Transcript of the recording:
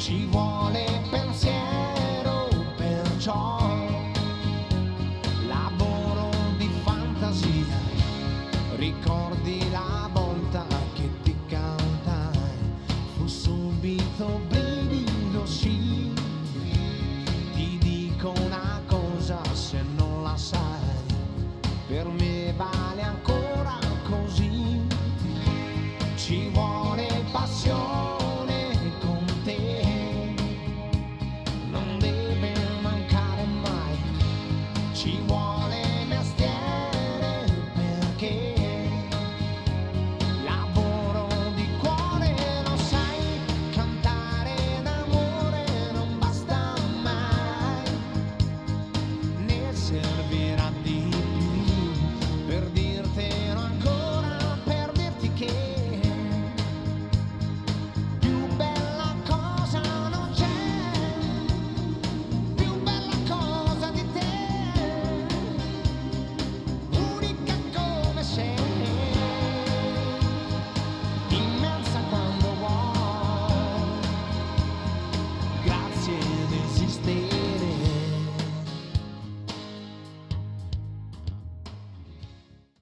Ci vuole pensiero, perciò lavoro di fantasia. Ricordi la volta che ti cantai, fu subito brivido, sì. Ti dico una cosa, se non la sai, per me vale ancora così. Ci vuole passione con te, non deve mancare mai. Ci vuole mestiere perché lavoro di cuore, lo sai, cantare d'amore non basta mai, ne servirà di più per dirtelo ancora, per dirti che più bella cosa non c'è, più bella cosa di te, unica come sei, immensa quando vuoi, grazie di esistere.